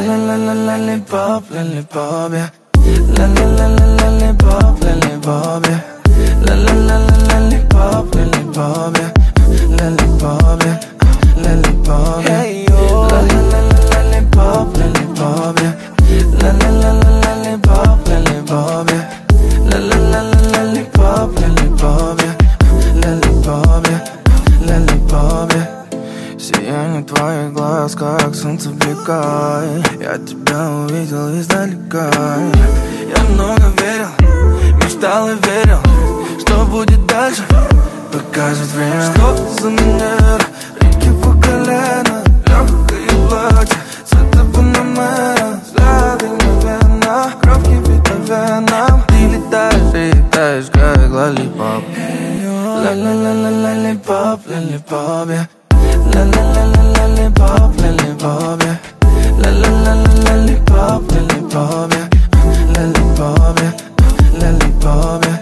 la la la lollipop, lollipop, yeah. La la la la lollipop, lollipop, yeah. La la la la lollipop, lollipop, yeah. Lollipop, yeah. Lollipop, yeah. Hey yo. La la la la lollipop, lollipop, yeah. La la la la lollipop, lollipop, yeah. La la la la lollipop, lollipop, yeah. Lollipop, yeah. Lollipop, yeah. Сияние твоих глаз, как солнце бликай. Я тебя увидел издалека. Я много верил, мечтал и верил, что будет дальше, покажет время. Что за манера, реки по колено, легкое платье, цвета панамера, взгляды мгновенно, кровь кипит по венам. Ты летаешь, летаешь, как лоллипоп. Ла-ла-ла-ла лоллипоп, лоллипоп, yeah. La la la la lollipop, lollipop, yeah. La la la la lollipop, lollipop, yeah. Lollipop, yeah. Lollipop, yeah.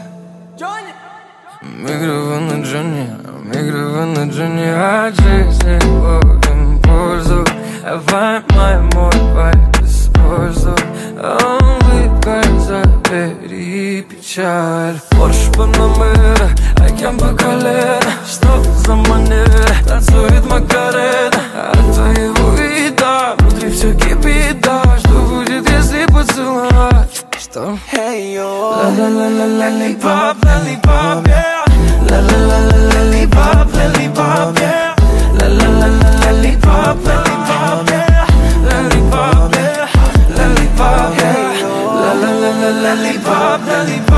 Мигрова на Джонни, от жизни ловим пользу. Давай мой вайб используй. Улыбка забери печаль. Порш Панамера, океан по колено. Что за манера, танцует Макарена. От твоего вида внутри все кипит, да. Что будет, если поцеловать? Что? Hey yo. La la la la lollipop, lollipop, yeah. La la la la lollipop, lollipop, yeah. La la la la lollipop, lollipop, yeah. Lollipop, yeah. Lollipop, yeah. La la la la lollipop, lollipop.